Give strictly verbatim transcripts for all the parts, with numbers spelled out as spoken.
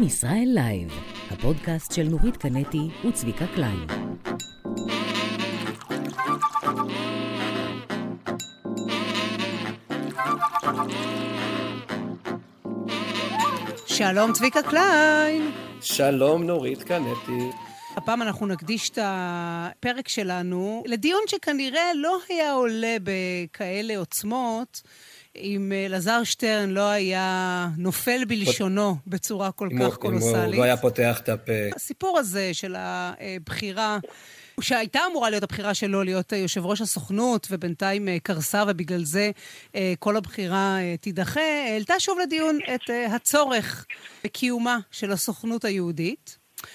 עם ישראל לייב, הפודקאסט של נורית קנטי וצביקה קליין. שלום צביקה קליין. שלום נורית קנטי. הפעם אנחנו נקדיש את הפרק שלנו לדיון שכנראה לא היה עולה בכאלה עוצמות, אם אלעזר שטרן לא היה נופל בלשונו בצורה כל כך קולוסלית. אם הוא לא היה פותח את הפה. הסיפור הזה של הבחירה, שהייתה אמורה להיות הבחירה שלו להיות יושב ראש הסוכנות, ובינתיים קרסה, ובגלל זה כל הבחירה תידחה, העלתה שוב לדיון את הצורך בקיומה של הסוכנות היהודית,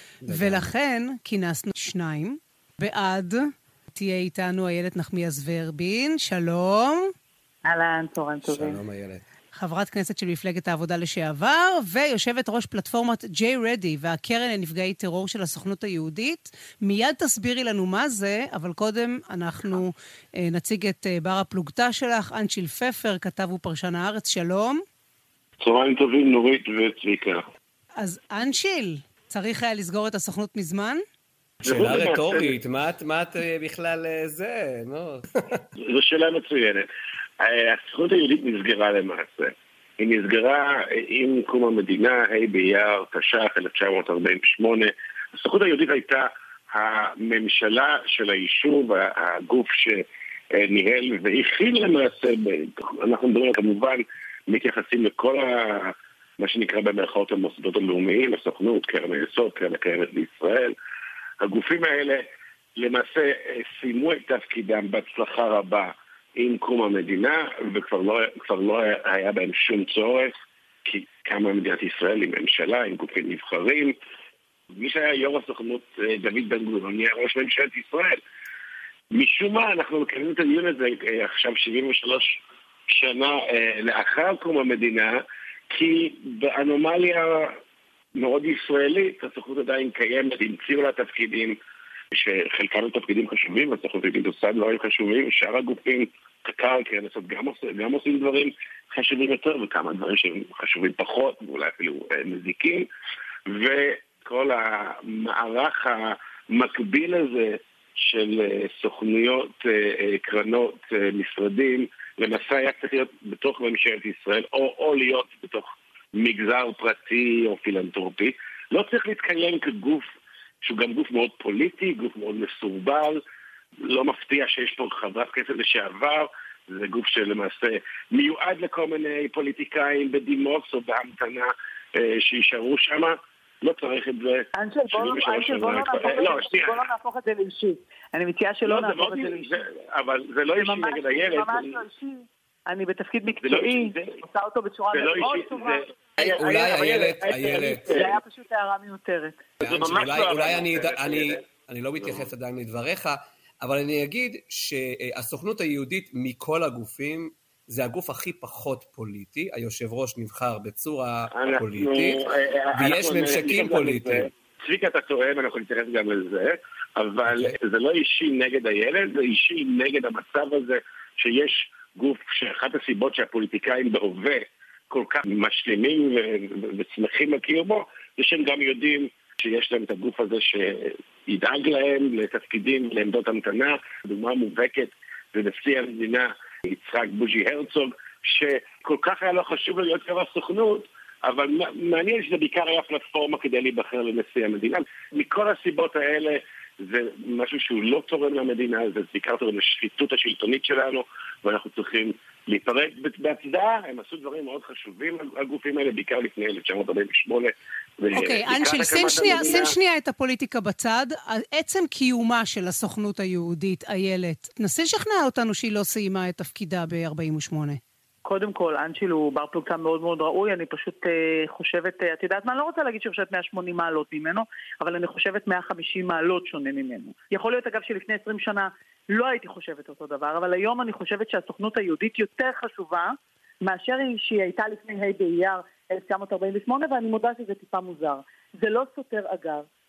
ולכן כינסנו שניים. בעד תהיה איתנו איילת נחמיאס ורבין. שלום. אהלן, צהריים טובים. שלום איילת. חברת כנסת של מפלגת העבודה לשעבר, ויושבת ראש פלטפורמת ג'יי רדי והקרן לנפגעי טרור של הסוכנות היהודית. מיד תסבירי לנו מה זה, אבל קודם אנחנו אה, נציג את אה, בר הפלוגתא שלך, אנשיל פפר, כתב ופרשן הארץ. שלום. צהריים טובים נורית וצביקה. אז אנשיל, צריך היה לסגור את הסוכנות מזמן? שאלה רטורית, מה את, מה את בכלל זה? זו שאלה מצוינת. הסוכנות היהודית נסגרה למעשה. היא נסגרה עם קום המדינה, ה' באייר תש"ח אלף תשע מאות ארבעים ושמונה. הסוכנות היהודית הייתה הממשלה של היישוב, הגוף שניהל והכיל למעשה, אנחנו מדברים כמובן, מתייחסים לכל ה... מה שנקרא במרכאות המוסדות הלאומיים, הסוכנות, קרן היסוד, קרן הקיימת לישראל. הגופים האלה למעשה סיימו את תפקידם בהצלחה רבה עם קום המדינה, וכבר לא, כבר לא היה בהם שום צורך, כי קמה מדינת ישראל עם ממשלה, עם גופים נבחרים. מי שהיה יו"ר הסוכנות, דוד בן גוריון, נהיה ראש ממשלת ישראל. משום מה, אנחנו מקיימים את הדיון הזה עכשיו שבעים ושלוש שנה לאחר קום המדינה, כי באנומליה מאוד ישראלית, הסוכנות עדיין קיימת, המציאו לה תפקידים, שחלקם הם תפקידים חשובים, הסוכנות היהודית עושה דברים חשובים, שאר הגופים, קק"ל, קרן היסוד, גם, גם עושים דברים חשובים יותר, וכמה דברים שהם חשובים פחות, ואולי אפילו מזיקים, וכל המערך המקביל הזה של סוכנויות, קרנות, משרדים, למעשה היה צריך להיות בתוך ממשלת ישראל, או, או להיות בתוך מגזר פרטי או פילנטרופי. לא צריך להתקיים כגוף שהוא גם גוף מאוד פוליטי, גוף מאוד מסורבל. לא מפתיע שיש פה חברת כנסת לשעבר, זה גוף שלמעשה מיועד לכל מיני פוליטיקאים בדימוס או בהמתנה אה, שישארו שם. לא צריך את זה. אנשל, בוא לא נהפוך את זה לאישי. אני מציעה שלא נהפוך את זה לאישי. אבל זה לא אישי נגד הילד. זה ממש לא אישי. אני בתפקיד מקצועי, עושה אותו בצורה מאוד טובה. אולי איילת, איילת. זה היה פשוט הערה מיותרת. אולי אני לא מתייחס עדיין לדבריך, אבל אני אגיד שהסוכנות היהודית מכל הגופים, זה הגוף הכי פחות פוליטי, היושב ראש נבחר בצורה פוליטית, ויש ממשקים פוליטיים. צביקה, אתה טועה, אנחנו נתייחס גם לזה, אבל זה לא אישי נגד הילד, זה אישי נגד המצב הזה, שיש גוף שאחת הסיבות שהפוליטיקאים בהווה כל כך משלימים ושמחים לקיומו, זה שהם גם יודעים שיש להם את הגוף הזה שידאג להם לתפקידים, לעמדות המתנה. דוגמה מובהקת זה נשיא המדינה יצחק בוז'י הרצוג, שכל כך היה לא חשוב להיות יו"ר הסוכנות, אבל מעניין שזה בעיקר היה פלטפורמה כדי להיבחר לנשיא המדינה. מכל הסיבות האלה זה משהו שהוא לא תורם למדינה, זה בעיקר תורם לשחיתות השלטונית שלנו, ואנחנו צריכים להיפרד בהצדעה. הם עשו דברים מאוד חשובים, הגופים האלה, בעיקר לפני אלף תשע מאות ארבעים ושמונה. אוקיי, אנשיל, שים שנייה את הפוליטיקה בצד. עצם קיומה של הסוכנות היהודית, איילת, תנסי לשכנע אותנו שהיא לא סיימה את תפקידה ב-ארבעים ושמונה. קודם כל, אנשיל הוא בר פלוגתא מאוד מאוד ראוי, אני פשוט אה, חושבת, אה, את יודעת מה, אני לא רוצה להגיד שאני חושבת מאה ושמונים מעלות ממנו, אבל אני חושבת מאה וחמישים מעלות שונה ממנו. יכול להיות אגב שלפני עשרים שנה לא הייתי חושבת אותו דבר, אבל היום אני חושבת שהסוכנות היהודית יותר חשובה מאשר שהיא הייתה לפני ה' באייר אלף תשע מאות ארבעים ושמונה, ואני מודה שזה טיפה מוזר. זה לא סותר אגב,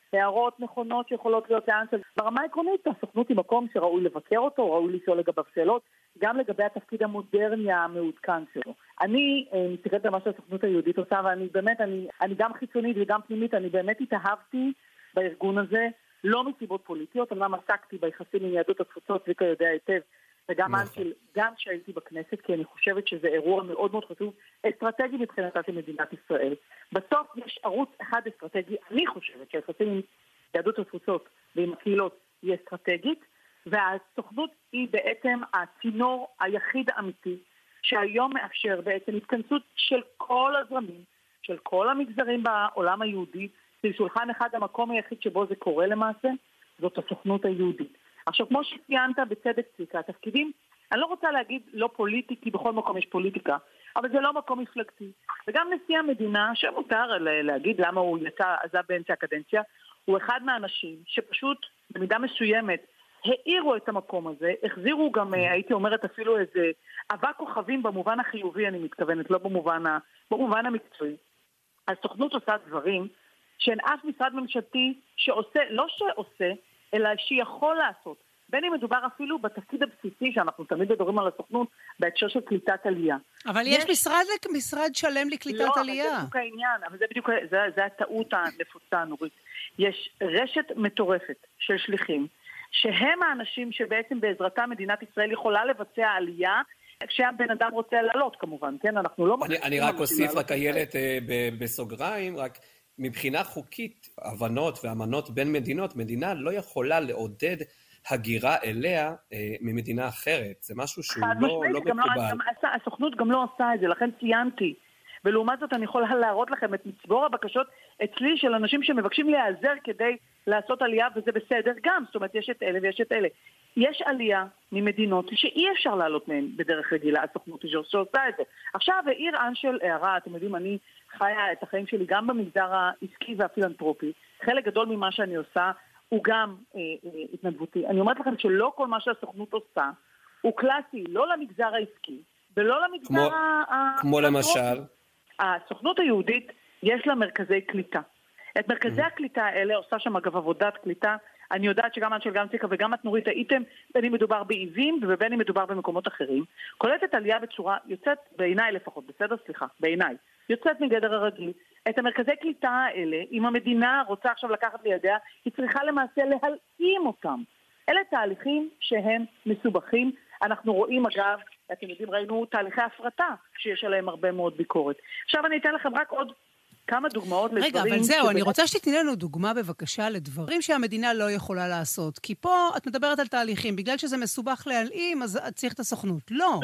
הערות נכונות שיכולות להיות לאנשל. ברמה העקרונית, הסוכנות היא מקום שראוי לבקר אותו, ראוי לשאול לגביו שאלות, גם לגבי התפקיד המודרני המעודכן שלו. אני מתייחסת למה שהסוכנות היהודית עושה, ואני באמת, אני, אני גם חיצונית וגם פנימית, אני באמת התאהבתי בארגון הזה, לא מסיבות פוליטיות, אמנם עסקתי ביחסים עם יהדות התפוצות, צביקה יודע היטב, וגם אנשל, גם שהייתי בכנסת, כי אני חושבת שזה אירוע מאוד מאוד חשוב, אסטרטגי מבחינתה של מדינת ישראל. בסוף יש ערוץ אחד אסטרטגי, אני חושבת שהיחסים עם יהדות התפוצות ועם הקהילות היא אסטרטגית, והסוכנות היא בעצם הצינור היחיד האמיתי, שהיום מאפשר בעצם התכנסות של כל הזרמים, של כל המגזרים בעולם היהודי, של שולחן אחד, המקום היחיד שבו זה קורה למעשה, זאת הסוכנות היהודית. עכשיו, כמו שציינת בצדק צביקה, התפקידים, אני לא רוצה להגיד לא פוליטי, כי בכל מקום יש פוליטיקה, אבל זה לא מקום מפלגתי. וגם נשיא המדינה, שמותר להגיד למה הוא יצא, עזב באמצע הקדנציה, הוא אחד מהאנשים שפשוט במידה מסוימת העירו את המקום הזה, החזירו גם, הייתי אומרת אפילו איזה אבק כוכבים במובן החיובי, אני מתכוונת, לא במובן, ה, במובן המקצועי. הסוכנות עושה דברים שאין אף משרד ממשלתי שעושה, לא שעושה, אלא שיכול לעשות. בין אם מדובר אפילו בתפקיד הבסיסי שאנחנו תמיד מדברים על הסוכנות בהקשר של קליטת עלייה. אבל יש, יש משרד, משרד שלם לקליטת לא, עלייה. לא, זה בדיוק העניין, אבל זה בדיוק, זה, זה הטעות הנפוצה הנורית. יש רשת מטורפת של שליחים, שהם האנשים שבעצם בעזרתם מדינת ישראל יכולה לבצע עלייה, כשהבן אדם רוצה לעלות כמובן, כן? אנחנו לא... אני, אני רק אוסיף רק איילת בסוגריים, רק מבחינה חוקית, הבנות ואמנות בין מדינות, מדינה לא יכולה לעודד הגירה אליה אה, ממדינה אחרת. זה משהו שהוא לא, לא מקובל. לא, הסוכנות גם לא עושה את זה, לכן ציינתי. ולעומת זאת אני יכולה להראות לכם את מצבור הבקשות אצלי של אנשים שמבקשים להיעזר כדי לעשות עלייה, וזה בסדר גם. זאת אומרת, יש את אלה ויש את אלה. יש עלייה ממדינות שאי אפשר לעלות מהן בדרך רגילה, הסוכנות שעושה את זה. עכשיו, העיר אנשל הערה, אתם יודעים, אני חיה את החיים שלי גם במגזר העסקי והפילנטרופי. חלק גדול ממה שאני עושה הוא גם אה, אה, התנדבותי. אני אומרת לכם שלא כל מה שהסוכנות עושה הוא קלאסי, לא למגזר העסקי ולא למגזר כמו, ה... כמו למשל? הסוכנות היהודית יש לה מרכזי קליטה. את מרכזי הקליטה האלה עושה שם אגב עבודת קליטה. אני יודעת שגם אנשל גם ציקה וגם את נורית הייתם, בין אם מדובר בעיבים ובין אם מדובר במקומות אחרים. קולטת עלייה בצורה יוצאת, בעיניי לפחות, בסדר? סליחה, בעיניי. יוצאת מגדר הרגיל. את המרכזי קליטה האלה, אם המדינה רוצה עכשיו לקחת לידיה, היא צריכה למעשה להלאים אותם. אלה תהליכים שהם מסובכים. אנחנו רואים אגב, אתם יודעים, ראינו תהליכי הפרטה שיש עליהם הרבה מאוד ביקורת. עכשיו אני אתן לכם רק עוד כמה דוגמאות לדברים... רגע, אבל זהו, אני רוצה שתתני לנו דוגמה בבקשה לדברים שהמדינה לא יכולה לעשות. כי פה את מדברת על תהליכים, בגלל שזה מסובך להלאים, אז צריך את הסוכנות. לא.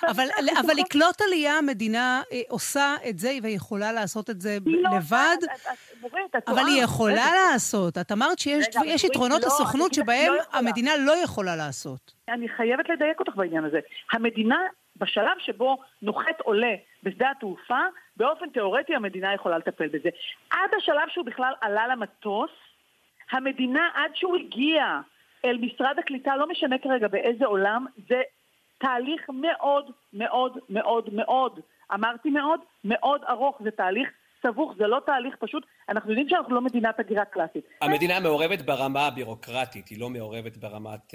אבל לקלוט עלייה, המדינה עושה את זה, והיא יכולה לעשות את זה לבד, אבל היא יכולה לעשות. את אמרת שיש יתרונות לסוכנות שבהם המדינה לא יכולה לעשות. אני חייבת לדייק אותך בעניין הזה. המדינה... בשלב שבו נוחת עולה בשדה התעופה, באופן תיאורטי המדינה יכולה לטפל בזה. עד השלב שהוא בכלל עלה למטוס, המדינה עד שהוא הגיע אל משרד הקליטה, לא משנה כרגע באיזה עולם, זה תהליך מאוד מאוד מאוד מאוד, אמרתי מאוד, מאוד ארוך, זה תהליך סבוך, זה לא תהליך פשוט, אנחנו יודעים שאנחנו לא מדינת הגירה קלאסית. המדינה מעורבת ברמה הבירוקרטית, היא לא מעורבת ברמת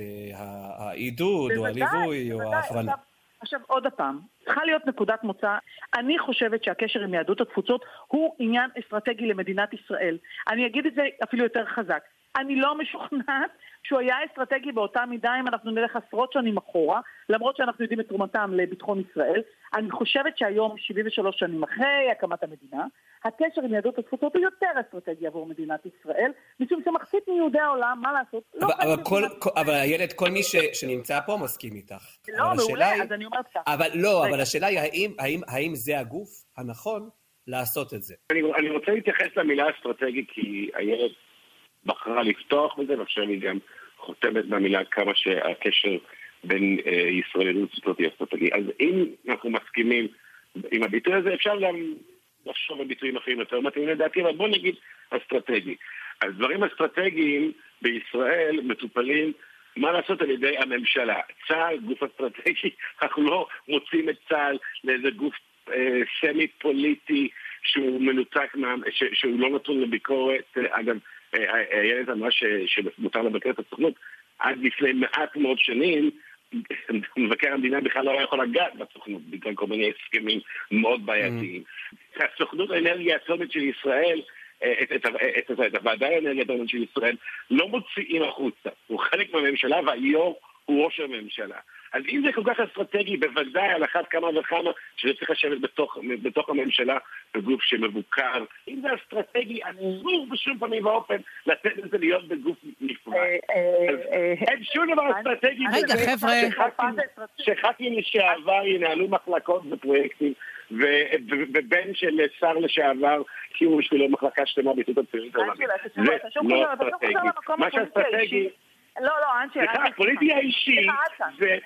העידוד או הליווי או ההכוונה. עכשיו עוד הפעם, צריכה להיות נקודת מוצא. אני חושבת שהקשר עם יהדות התפוצות הוא עניין אסטרטגי למדינת ישראל. אני אגיד את זה אפילו יותר חזק. אני לא משוכנעת שהוא היה אסטרטגי באותה מידה אם אנחנו נלך עשרות שנים אחורה, למרות שאנחנו יודעים את תרומתם לביטחון ישראל. אני חושבת שהיום, שבעים ושלוש שנים אחרי הקמת המדינה, הקשר עם יהדות התפוצות הוא יותר אסטרטגי עבור מדינת ישראל, משום שמחצית מיהודי העולם, מה לעשות? אבל, לא אבל, כל, כל, אבל הילד, כל מי ש, שנמצא פה מסכים איתך. לא, מעולה, היא, אז אני אומרת כך. אבל לא, רגע. אבל השאלה היא, האם, האם, האם זה הגוף הנכון לעשות את זה? אני, אני רוצה להתייחס למילה אסטרטגי, כי הילד בחרה לפתוח בזה, ועכשיו היא גם חותמת במילה כמה שהקשר בין אה, ישראל לתפוצות היא אסטרטגי. אז אם אנחנו מסכימים עם הביטוי הזה, אפשר גם לחשוב על ביטויים אחרים יותר מתאים לדעתי, אבל בוא נגיד אסטרטגי. אז דברים אסטרטגיים בישראל מטופלים, מה לעשות על ידי הממשלה. צה"ל, גוף אסטרטגי, אנחנו לא מוצאים את צה"ל לאיזה גוף אה, סמי-פוליטי שהוא מנותק, מה, ש, שהוא לא נתון לביקורת. אגב, הילד אמרה שמותר לבקר את הסוכנות, עד לפני מעט מאוד שנים, מבקר המדינה בכלל לא יכול לגעת בסוכנות, בגלל כל מיני הסכמים מאוד בעייתיים. הסוכנות האנרגיה האטומית של ישראל, את, את, את, את, את הוועדה האנרגיה האטומית של ישראל, לא מוציאים החוצה. הוא חלק מהממשלה והיום הוא ראש הממשלה. אז אם זה כל כך אסטרטגי, בוודאי על אחת כמה וכמה, שזה צריך לשבת בתוך, בתוך הממשלה בגוף שמבוקר. אם זה אסטרטגי, אסור בשום פעמים ואופן לתת את זה להיות בגוף נפרד. אין שום דבר אסטרטגי. רגע, חבר'ה. שח"כים לשעבר ינהלו מחלקות ופרויקטים, ובן של שר לשעבר, כי הוא בשבילו מחלקה שלמה ביטות הציונית העולמית. זה לא אסטרטגי. מה שאסטרטגי... לא, לא, אנשי... סליחה, הפוליטי האישי, זה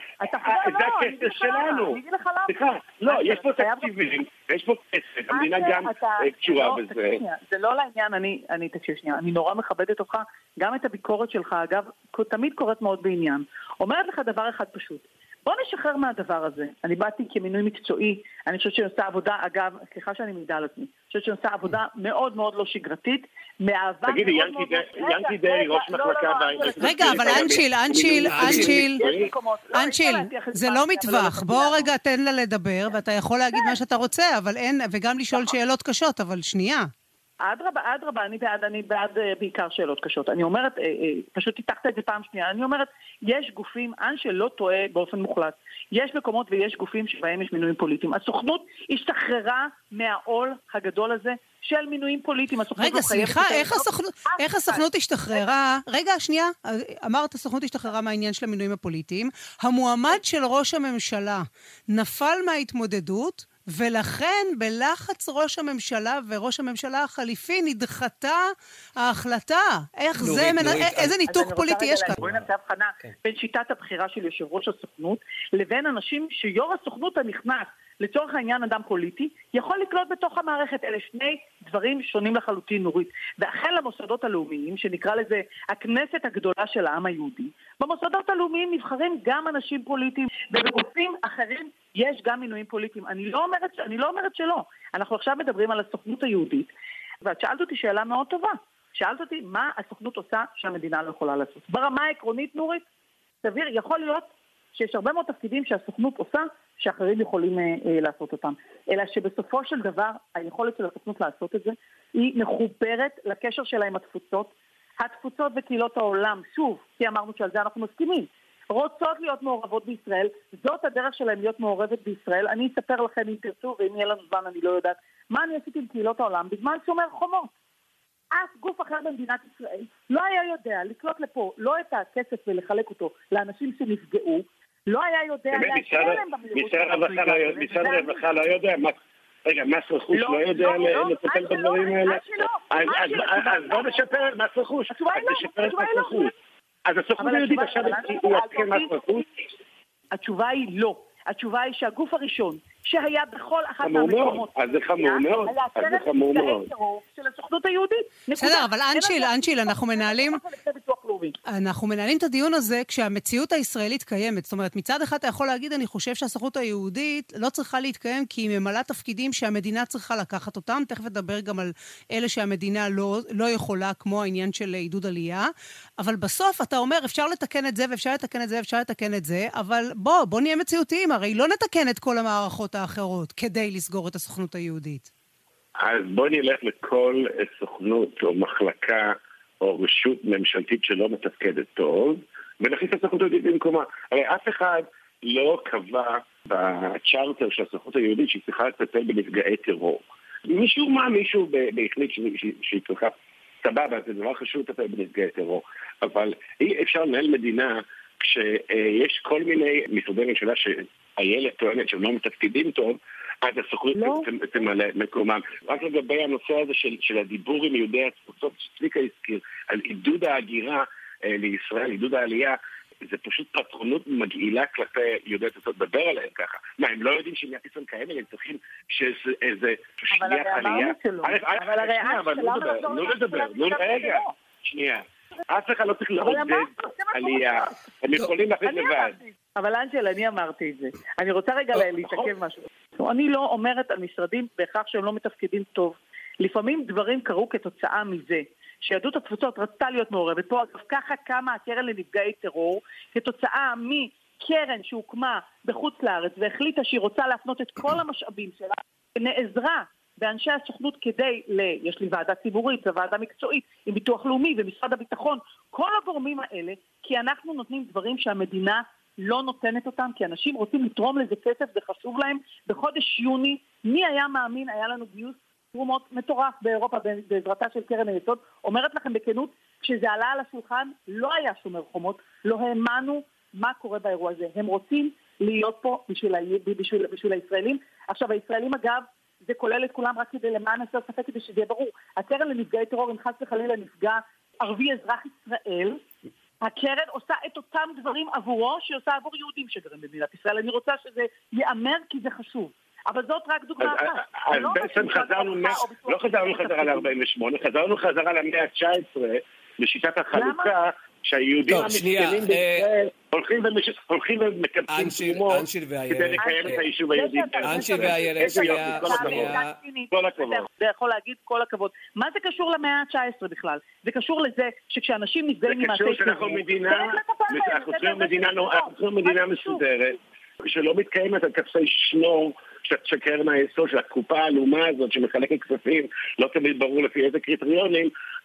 הכסף שלנו. סליחה, לא, יש פה תקציבים, יש פה כסף, המדינה גם קשורה בזה. זה לא לעניין, אני תקשיב שנייה, אני נורא מכבדת אותך, גם את הביקורת שלך, אגב, תמיד קוראת מאוד בעניין. אומרת לך דבר אחד פשוט, בוא נשחרר מהדבר הזה. אני באתי כמינוי מקצועי, אני חושבת שעושה עבודה, אגב, סליחה שאני מעידה על עצמי, אני חושבת שעושה עבודה מאוד מאוד לא שגרתית, מאהבה... תגידי, ינקי דרי, ראש מחלקה... רגע, אבל אנשיל, אנשיל, אנשיל, אנשיל, זה לא מטווח. בוא רגע, תן לה לדבר, ואתה יכול להגיד מה שאתה רוצה, אבל אין, וגם לשאול שאלות קשות, אבל שנייה. אדרבה, אדרבה, אני בעד, אני בעד בעיקר שאלות קשות. אני אומרת, פשוט תיקחת את זה פעם שנייה, אני אומרת, יש גופים, אנשי לא טועה באופן מוחלט. יש מקומות ויש גופים שבהם יש מינויים פוליטיים. הסוכנות השתחררה מהעול הגדול הזה של מינויים פוליטיים. רגע, סליחה, איך הסוכנות השתחררה? רגע, שנייה, אמרת, הסוכנות השתחררה מהעניין של המינויים הפוליטיים. המועמד של ראש הממשלה נפל מההתמודדות, ולכן בלחץ ראש הממשלה וראש הממשלה החליפי נדחתה ההחלטה. איך זה, איזה ניתוק פוליטי יש כאן? בואי נעשה הבחנה בין שיטת הבחירה של יושב ראש הסוכנות לבין אנשים שיו"ר הסוכנות הנכנס לצורך העניין אדם פוליטי, יכול לקלוט בתוך המערכת. אלה שני דברים שונים לחלוטין, נורית. ואכן למוסדות הלאומיים, שנקרא לזה הכנסת הגדולה של העם היהודי, במוסדות הלאומיים נבחרים גם אנשים פוליטיים, ובגופים אחרים יש גם מינויים פוליטיים. אני לא אומרת, אני לא אומרת שלא. אנחנו עכשיו מדברים על הסוכנות היהודית, ואת שאלת אותי שאלה מאוד טובה. שאלת אותי מה הסוכנות עושה שהמדינה לא יכולה לעשות. ברמה העקרונית, נורית, סביר, יכול להיות שיש הרבה מאוד תפקידים שהסוכנות עושה, שאחרים יכולים אה, אה, לעשות אותם. אלא שבסופו של דבר, היכולת של הסוכנות לעשות את זה, היא מחוברת לקשר שלה עם התפוצות. התפוצות וקהילות העולם, שוב, כי אמרנו שעל זה אנחנו מסכימים, רוצות להיות מעורבות בישראל, זאת הדרך שלהם להיות מעורבת בישראל. אני אספר לכם אם תרצו, ואם יהיה לנו זמן אני לא יודעת, מה אני עשיתי עם קהילות העולם בזמן שומר חומות. אף גוף אחר במדינת ישראל לא היה יודע לקלוט לפה לא את הכסף ולחלק אותו לאנשים שנפגעו, לא היה יודע להשאר להם במהירות. משרד הרווחה לא יודע, רגע, מס רכוש לא יודע לטפל בדברים האלה? אז בוא נשפר מס רכוש, אז נשפר את מס רכוש. אז הסוכנות היהודית עכשיו הוא יתקן מס רכוש? התשובה היא לא. התשובה היא שהגוף הראשון שהיה בכל אחת מהמקומות. אז זה חמור מאוד. אז זה חמור מאוד. של הסוכנות היהודית. בסדר, אבל אנשיל, אנשיל, אנחנו מנהלים... אנחנו מנהלים את הדיון הזה כשהמציאות הישראלית קיימת. זאת אומרת, מצד אחד אתה יכול להגיד, אני חושב שהסוכנות היהודית לא צריכה להתקיים כי היא ממלאה תפקידים שהמדינה צריכה לקחת אותם. תכף נדבר גם על אלה שהמדינה לא, לא יכולה, כמו העניין של עידוד עלייה. אבל בסוף אתה אומר, אפשר לתקן את זה ואפשר לתקן את זה ואפשר לתקן את זה, אבל בוא, בוא נהיה מציאותיים. הרי לא נתקן את כל המערכות האחרות כדי לסגור את הסוכנות היהודית. אז בוא נלך לכל סוכנות או מחלקה או רשות ממשלתית שלא מתפקדת טוב, ונכניס את הסוכנות היהודית במקומה. הרי אף אחד לא קבע בצ'ארטר של הסוכנות היהודית שהיא צריכה לטפל בנפגעי טרור. מישהו מה, מישהו בהחליט שהיא צריכה, סבבה, זה דבר חשוב לטפל בנפגעי טרור, אבל אי אפשר לנהל מדינה כשיש כל מיני משרדי ממשלה שהילד טוענת שהם לא מתפקדים טוב, אז הסוכנות לא. תמלא מקומם. רק לגבי הנושא הזה של, של הדיבור עם יהודי התפוצות, שצביקה הזכיר, על עידוד ההגירה אה, לישראל, עידוד העלייה, זה פשוט פטרונות מגעילה כלפי יהודי התפוצות, דבר עליהם ככה. מה, הם לא יודעים שמדינת ישראל קיימת, הם צריכים שאיזה שנייה עלייה. אבל הרי אבל לא לדבר, לא רגע, שנייה. אף אחד לא צריך לעודד עלייה, הם יכולים להחליט לבד. אבל אנג'ל, אני אמרתי את זה. אני רוצה רגע להתעכב משהו. אני לא אומרת על משרדים בהכרח שהם לא מתפקדים טוב. לפעמים דברים קרו כתוצאה מזה שיהדות התפוצות רצתה להיות מעורבת פה. אגב, ככה קמה הקרן לנפגעי טרור, כתוצאה מקרן שהוקמה בחוץ לארץ, והחליטה שהיא רוצה להפנות את כל המשאבים שלה, ונעזרה באנשי הסוכנות כדי, ל... יש לי ועדה ציבורית, ועדה מקצועית, עם ביטוח לאומי ומשרד הביטחון, כל הגורמים האלה, כי אנחנו נותנים דברים שהמדינה לא נותנת אותם, כי אנשים רוצים לתרום לזה כסף, זה חשוב להם. בחודש יוני, מי היה מאמין, היה לנו גיוס תרומות מטורף באירופה בעזרתה של קרן היסוד. אומרת לכם בכנות, כשזה עלה על השולחן, לא היה שומר חומות, לא האמנו מה קורה באירוע הזה. הם רוצים להיות פה בשביל, בשביל, בשביל הישראלים. עכשיו, הישראלים אגב, זה כולל את כולם רק כדי למען הסר ספק כדי שזה יהיה ברור. הקרן לנפגעי טרור, אם חס וחלילה נפגע ערבי אזרח ישראל, הקרן עושה את אותם דברים עבורו שהיא עושה עבור יהודים שגרים במדינת ישראל. אני רוצה שזה יאמר כי זה חשוב. אבל זאת רק דוגמה אחת. אז בעצם חזרנו, לא חזרנו חזרה ל-ארבעים ושמונה, חזרנו חזרה למאה ה-תשע עשרה, בשיטת החלוקה, שהיהודים המסכנים בישראל הולכים ומקבצים תרומות כדי לקיים את היישוב היהודי. אנשי ואיילת, שנייה, שנייה. כל הכבוד. זה יכול להגיד כל הכבוד. מה זה קשור למאה ה-תשע עשרה בכלל? זה קשור לזה שכשאנשים נפגעים ממעשי טרור, זה קשור שאנחנו מדינה, אנחנו צריכים מדינה מסודרת, שלא מתקיימת על כספי שנור של קרן היסוד, של הקופה העלומה הזאת שמחלקת כספים, לא תמיד ברור לפי איזה קריטריונים,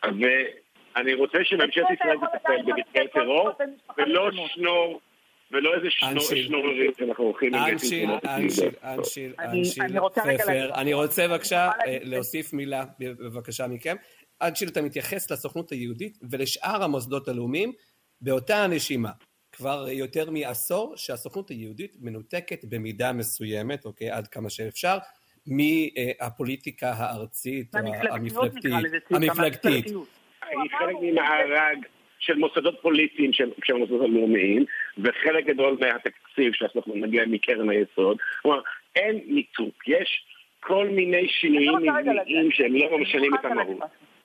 ואני רוצה שממשלת ישראל תטפל במקרי טרור, ולא שנור, ולא איזה שנוררים שאנחנו הולכים אנשיל, אנשיל, אנשיל, אנשיל, ספר. אני רוצה בבקשה להוסיף מילה, בבקשה מכם. אנשיל, אתה מתייחס לסוכנות היהודית ולשאר המוסדות הלאומיים באותה הנשימה. כבר יותר מעשור שהסוכנות היהודית מנותקת במידה מסוימת, אוקיי, עד כמה שאפשר, מהפוליטיקה הארצית, המפלגתית. המפלגתית. היא חלק ממארג של מוסדות פוליטיים של המוסדות הלאומיים, וחלק גדול מהתקציב שאנחנו נגיע מקרן היסוד. כלומר, אין ניתוק. יש כל מיני שינויים מבניים שהם לא משנים את המהות.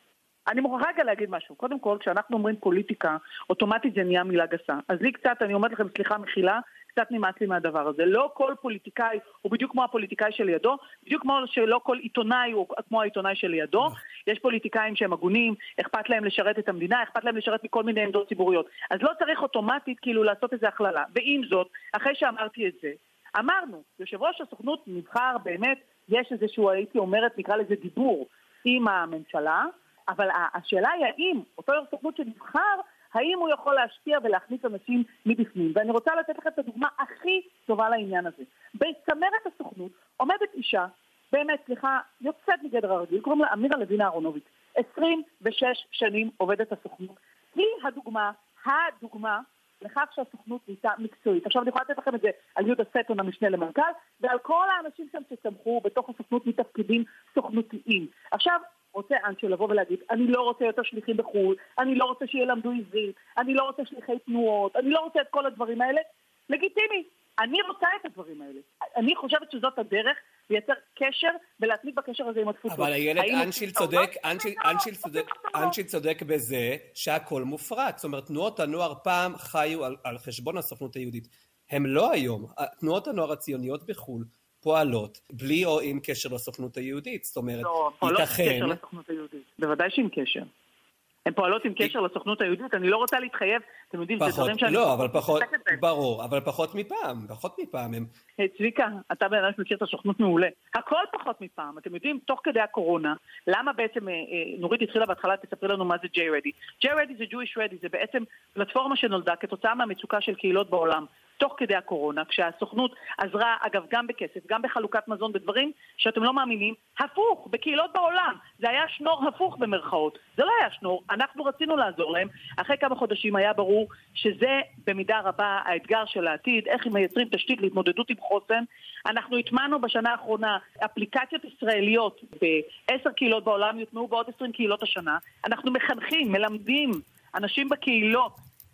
אני מוכרחה רגע להגיד משהו. קודם כל, כשאנחנו אומרים פוליטיקה, אוטומטית זה נהיה מילה גסה. אז לי קצת, אני אומרת לכם, סליחה מחילה, קצת נמאס לי מהדבר הזה. לא כל פוליטיקאי הוא בדיוק כמו הפוליטיקאי שלידו, בדיוק כמו שלא כל עיתונאי הוא כמו העיתונאי שלידו. יש פוליטיקאים שהם הגונים, אכפת להם לשרת את המדינה, אכפת להם לשרת מכל מיני עמדות ציבוריות. אז לא צריך אוטומטית כאילו לעשות איזה הכללה. ועם זאת, אחרי שאמרתי את זה, אמרנו, יושב ראש הסוכנות נבחר באמת, יש איזשהו, הייתי אומרת, נקרא לזה דיבור עם הממשלה, אבל השאלה היא האם אותו יו"ר סוכנות שנבחר, האם הוא יכול להשפיע ולהכניס אנשים מבפנים. ואני רוצה לתת לכם את הדוגמה הכי טובה לעניין הזה. בצמרת הסוכנות עומדת אישה, באמת, סליחה, יוצאת מגדר הרגיל, קוראים לה אמירה לוין אהרונוביץ. עשרים ושש שנים עובדת הסוכנות. היא הדוגמה, הדוגמה, לכך שהסוכנות נהייתה מקצועית. עכשיו אני יכולה לתת לכם את זה על יהודה סטון המשנה למנכ"ל, ועל כל האנשים שם שצמחו בתוך הסוכנות מתפקידים סוכנותיים. עכשיו, רוצה אנשי לבוא ולהגיד, אני לא רוצה יותר שליחים בחו"ל, אני לא רוצה שילמדו עברית, אני לא רוצה שליחי תנועות, אני לא רוצה את כל הדברים האלה. לגיטימי, אני רוצה את הדברים האלה. אני חושבת שזאת הדרך לייצר קשר ולהתמיד בקשר הזה עם התפוצות. אבל הילד אנשיל צודק, אנשיל צודק, אנשיל צודק בזה שהכל מופרט. זאת אומרת, תנועות הנוער פעם חיו על, על חשבון הסוכנות היהודית. הם לא היום. תנועות הנוער הציוניות בחו"ל פועלות בלי או עם קשר לסוכנות היהודית. זאת אומרת, לא, ייתכן... לא לסוכנות היהודית. בוודאי שעם קשר. הן פועלות עם קשר לסוכנות היהודית, אני לא רוצה להתחייב, אתם יודעים, זה דברים שאני... לא, אבל פחות, ברור, אבל פחות מפעם, פחות מפעם הם... צביקה, אתה בעצם מכיר את הסוכנות מעולה. הכל פחות מפעם, אתם יודעים, תוך כדי הקורונה, למה בעצם, נורית התחילה בהתחלה, תספרי לנו מה זה J-Ready. J-Ready זה Jewish Ready, זה בעצם פלטפורמה שנולדה כתוצאה מהמצוקה של קהילות בעולם. תוך כדי הקורונה, כשהסוכנות עזרה, אגב, גם בכסף, גם בחלוקת מזון, בדברים שאתם לא מאמינים, הפוך, בקהילות בעולם. זה היה שנור הפוך במרכאות. זה לא היה שנור, אנחנו רצינו לעזור להם. אחרי כמה חודשים היה ברור שזה במידה רבה האתגר של העתיד, איך הם מייצרים תשתית להתמודדות עם חוסן. אנחנו התמנו בשנה האחרונה אפליקציות ישראליות בעשר קהילות בעולם, יוטמעו בעוד עשרים קהילות השנה. אנחנו מחנכים, מלמדים אנשים בקהילות,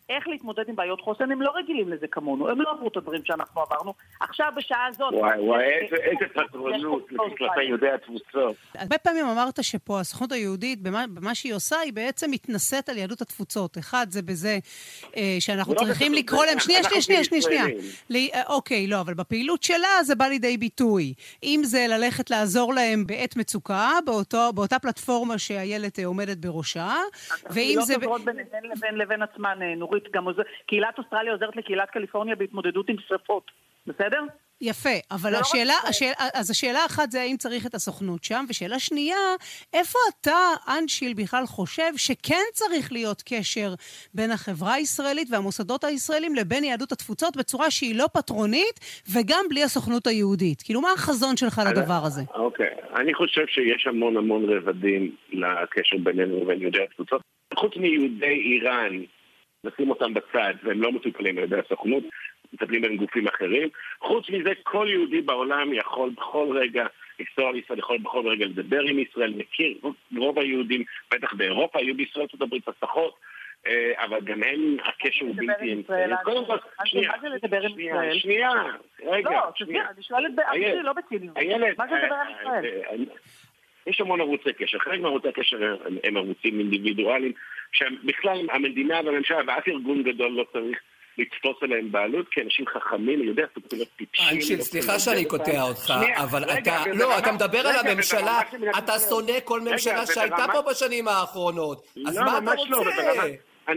איך להתמודד עם בעיות חוסן, הם לא רגילים לזה כמונו, הם לא עברו את הדברים שאנחנו עברנו. עכשיו בשעה הזאת... וואי, וואי, איזה פטרונות כלפי יהודי התפוצות. הרבה פעמים אמרת שפה הסוכנות היהודית, במה שהיא עושה, היא בעצם מתנשאת על יהדות התפוצות. אחד, זה בזה שאנחנו צריכים לקרוא להם... שנייה, שנייה, שנייה, שנייה. אוקיי, לא, אבל בפעילות שלה זה בא לידי ביטוי. אם זה ללכת לעזור להם בעת מצוקה, באותה פלטפורמה שהילד עומדת בראשה, ואם זה... לבין לבין עצמן, נורית, גם קהילת אוסטרליה עוזרת לקהילת קליפורניה בהתמודדות עם שריפות, בסדר? יפה, אבל השאלה, השאלה, אז השאלה אחת זה האם צריך את הסוכנות שם, ושאלה שנייה, איפה אתה, אנשיל, בכלל חושב שכן צריך להיות קשר בין החברה הישראלית והמוסדות הישראלים לבין יהדות התפוצות בצורה שהיא לא פטרונית, וגם בלי הסוכנות היהודית? כאילו, מה החזון שלך לדבר הזה? אוקיי, אני חושב שיש המון המון רבדים לקשר בינינו ובין יהודי התפוצות. חוץ מיהודי איראן, נשים אותם בצד, והם לא מטופלים על ידי הסוכנות, מטפלים בין גופים אחרים. חוץ מזה, כל יהודי בעולם יכול בכל רגע לנסוע לישראל, יכול בכל רגע לדבר עם ישראל, מכיר, רוב היהודים, בטח באירופה, היו בישראל ארצות הברית פסחות, אבל גם הם, הקשר הוא בלתי אמצעי. קודם כל, שנייה, שנייה, שנייה, רגע, שנייה. אני שואלת באנגלית, לא בציניות. מה זה לדבר עם ישראל? יש המון ערוצי קשר, חלק מערוצי הקשר הם ערוצים אינדיבידואליים, שבכלל המדינה והממשלה ואף ארגון גדול לא צריך לתפוס עליהם בעלות, כי אנשים חכמים, יודע, סופרים טיפשים. אנשיל, סליחה שאני קוטע אותך, אבל אתה, לא, אתה מדבר על הממשלה, אתה שונא כל ממשלה שהייתה פה בשנים האחרונות, אז מה אתה רוצה?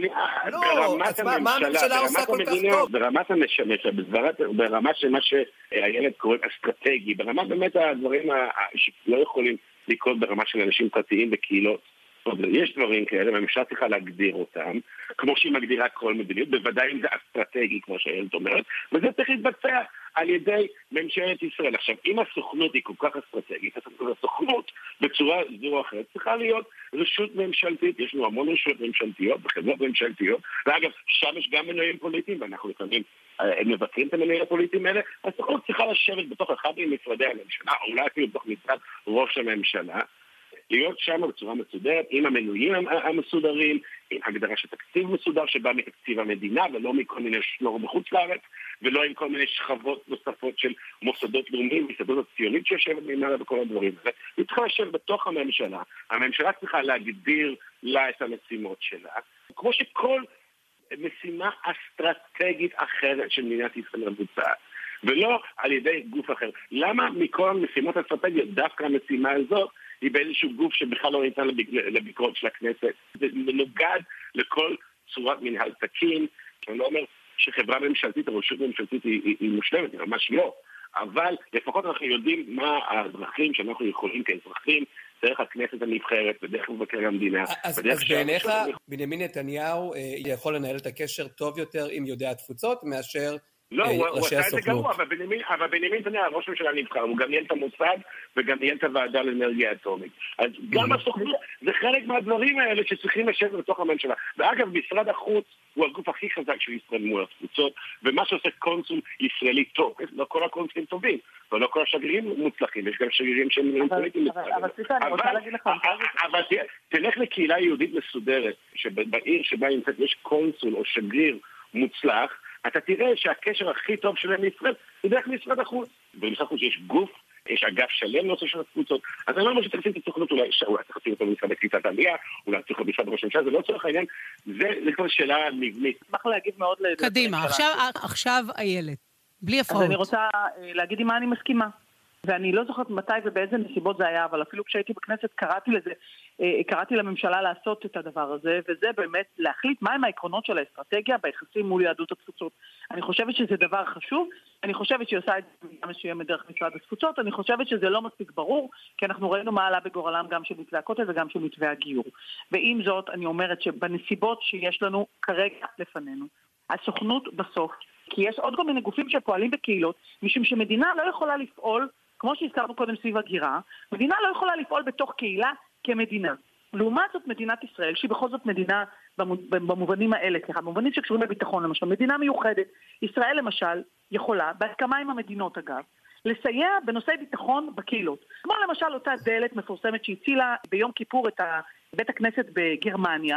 לא, מה הממשלה עושה כל כך טוב? ברמת המשמש, ברמה של מה שהילד קורא אסטרטגי, ברמה באמת הדברים שלא יכולים לקרות ברמה של אנשים פרטיים וקהילות. יש דברים כאלה, והממשלה צריכה להגדיר אותם, כמו שהיא מגדירה כל מדיניות, בוודאי אם זה אסטרטגי, כמו שהילד אומרת, וזה צריך להתבצע על ידי ממשלת ישראל. עכשיו, אם הסוכנות היא כל כך אסטרטגית, אז הסוכנות בצורה זו או אחרת צריכה להיות רשות ממשלתית. יש לנו המון רשויות ממשלתיות, בחברות ממשלתיות, ואגב, שם יש גם מנויים פוליטיים, ואנחנו לפעמים הם מבקרים את המנויים הפוליטיים האלה. הסוכנות צריכה לשבת בתוך אחד ממשרדי הממשלה, או אולי אפילו בתוך משרד ראש הממשלה, להיות שם בצורה מסודרת, עם המנויים המסודרים, עם הגדרה של תקציב מסודר שבא מתקציב המדינה, ולא מכל מיני שנור בחוץ לארץ, ולא עם כל מיני שכבות נוספות של מוסדות לאומיים, מסעדות הציונית שיושבת ממעלה וכל הדברים האלה. היא צריכה לשבת בתוך הממשלה, הממשלה צריכה להגדיר לה את המשימות שלה, כמו שכל משימה אסטרטגית אחרת של מדינת ישראל מבוצעת, ולא על ידי גוף אחר. למה מכל המשימות האסטרטגיות, דווקא המשימה הזאת, היא באיזשהו גוף שבכלל לא ניתן לביקורת של הכנסת. זה מנוגד לכל צורת מנהל תקין. אני לא אומר שחברה ממשלתית או רשות ממשלתית היא, היא, היא מושלמת, היא ממש לא. אבל לפחות אנחנו יודעים מה הדרכים שאנחנו יכולים כאזרחים, דרך הכנסת הנבחרת ודרך מבקר המדינה. אז, אז בעיניך, בנימין נתניהו יכול לנהל את הקשר טוב יותר עם יהודי התפוצות מאשר לא, הוא עשה את זה גרוע, אבל בנימין נתניהו, ראש ממשלה נבחר, הוא גם ניהל את המוסד וגם ניהל את הוועדה לאנרגיה אטומית. אז גם הסוכנות, זה חלק מהדברים האלה שצריכים לשבת בתוך הממשלה. ואגב, משרד החוץ הוא הגוף הכי חזק של ישראל מול התפוצות, ומה שעושה קונסול ישראלי טוב, לא כל הקונסולים טובים, ולא כל השגרירים מוצלחים, יש גם שגרירים שהם פוליטיים. אבל סליחה, אני רוצה להגיד לך. אבל תלך לקהילה יהודית מסודרת, שבעיר שבה יש קונסול או שגריר מוצלח, אתה תראה שהקשר הכי טוב שלהם לישראל הוא דרך משרד החוץ. במשרד החוץ יש גוף, יש אגף שלם נושא של התפוצות. אז אני לא אומר שתקציב את הסוכנות, אולי צריך לשים אותו במשרד הקליטת העלייה, אולי צריך במשרד ראש הממשלה, זה לא צורך העניין, זה כבר שאלה מבנית. אשמח להגיד מאוד... קדימה, עכשיו איילת, בלי הפרעות. אז אני רוצה להגיד עם מה אני מסכימה. ואני לא זוכרת מתי ובאיזה נסיבות זה היה, אבל אפילו כשהייתי בכנסת קראתי לזה, קראתי לממשלה לעשות את הדבר הזה, וזה באמת להחליט מהם העקרונות של האסטרטגיה ביחסים מול יהדות התפוצות. אני חושבת שזה דבר חשוב, אני חושבת שהיא עושה את זה במידה מסוימת דרך משרד התפוצות, אני חושבת שזה לא מספיק ברור, כי אנחנו ראינו מה עלה בגורלם גם של מתווה הכותל וגם של מתווה הגיור. ועם זאת, אני אומרת שבנסיבות שיש לנו כרגע לפנינו, הסוכנות בסוף, כי יש עוד כל מיני גופים שפועלים בקהילות, משום שמדינה לא יכולה לפעול כמו שהזכרנו קודם סביב הגירה, מדינה לא יכולה לפעול בתוך קהילה כמדינה. לעומת זאת מדינת ישראל, שהיא בכל זאת מדינה במובנים האלה, ככה, במובנים שקשורים לביטחון, למשל, מדינה מיוחדת. ישראל למשל יכולה, בהסכמה עם המדינות אגב, לסייע בנושאי ביטחון בקהילות. כמו למשל אותה דלת מפורסמת שהצילה ביום כיפור את בית הכנסת בגרמניה,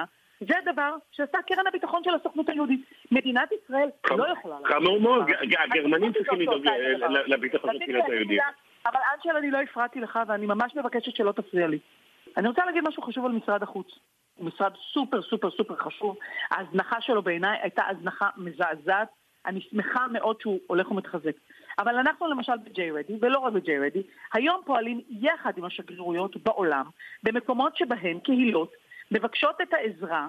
זה דבר שעשה קרן הביטחון של הסוכנות היהודית. מדינת ישראל לא יכולה... חמור מאוד, הגרמנים צריכים לדאוג לביטחון של קהילת היהודית. אבל אנשל, אני לא הפרעתי לך, ואני ממש מבקשת שלא תפריע לי. אני רוצה להגיד משהו חשוב על משרד החוץ. הוא משרד סופר סופר סופר חשוב. ההזנחה שלו בעיניי הייתה הזנחה מזעזעת. אני שמחה מאוד שהוא הולך ומתחזק. אבל אנחנו למשל ב-ג'יי רדי, ולא רק ב-ג'יי רדי, היום פועלים יחד עם השגרירויות בעולם, במקומות שבהם קהילות מבקשות את העזרה,